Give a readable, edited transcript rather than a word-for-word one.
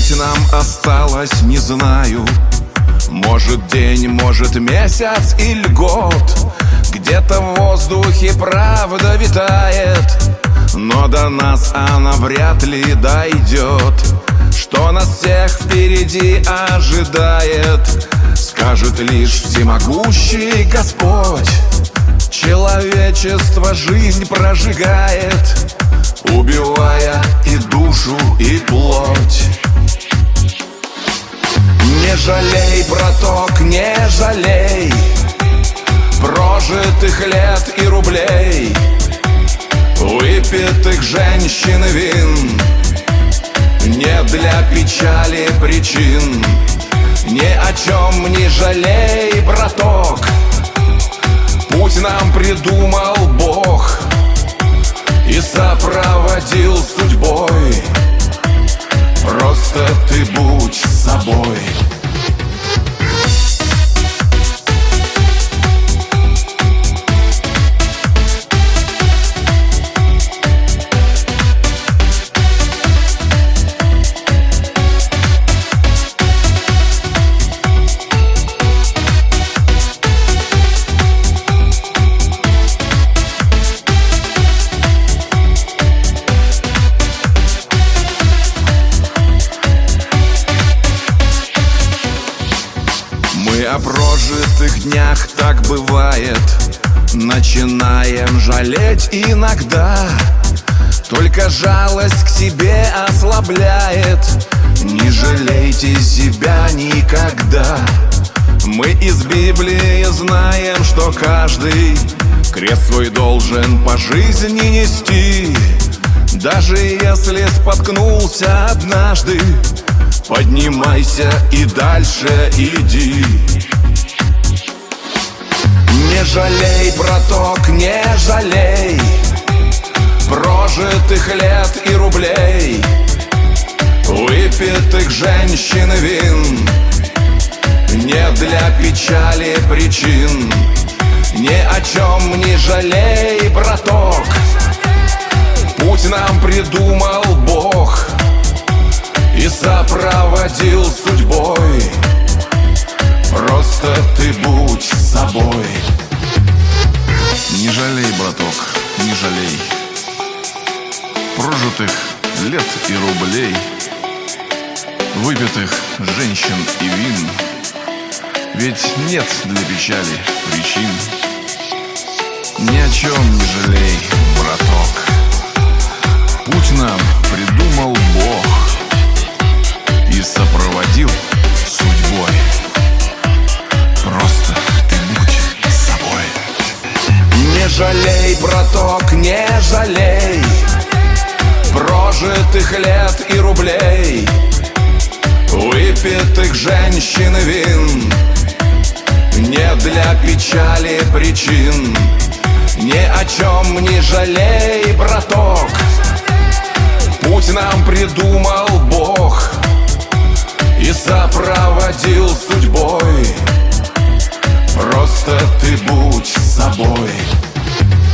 Жить нам осталось, не знаю. Может день, может месяц или год. Где-то в воздухе правда витает, но до нас она вряд ли дойдет. Что нас всех впереди ожидает, скажет лишь всемогущий Господь. Человечество жизнь прожигает, убивая и душу, и плоть. Не жалей, браток, не жалей прожитых лет и рублей, выпитых женщин и вин. Не для печали причин, ни о чем не жалей, браток. Путь нам придумал Бог и сопроводил судьбой. Просто ты будь собой. О прожитых днях так бывает, начинаем жалеть иногда. Только жалость к себе ослабляет. Не жалейте себя никогда. Мы из Библии знаем, что каждый крест свой должен по жизни нести. Даже если споткнулся однажды, поднимайся и дальше иди. Не жалей, браток, не жалей прожитых лет и рублей, выпитых женщин и вин. Не для печали причин, ни о чем не жалей, браток. Путь нам придумал Бог и сопроводил судьбой. Просто ты будь собой. Не жалей, браток, не жалей прожитых лет и рублей, выпитых женщин и вин. Ведь нет для печали причин. Ни о чем не жалей, браток. Путь нам придумал Бог и сопроводил судьбой. Просто ты будь собой. Не жалей, браток, не жалей прожитых лет и рублей, выпитых женщин и вин. Не для печали причин, ни о чем не жалей, браток. Путь нам придумал Бог и сопроводил судьбой. Просто ты будь собой.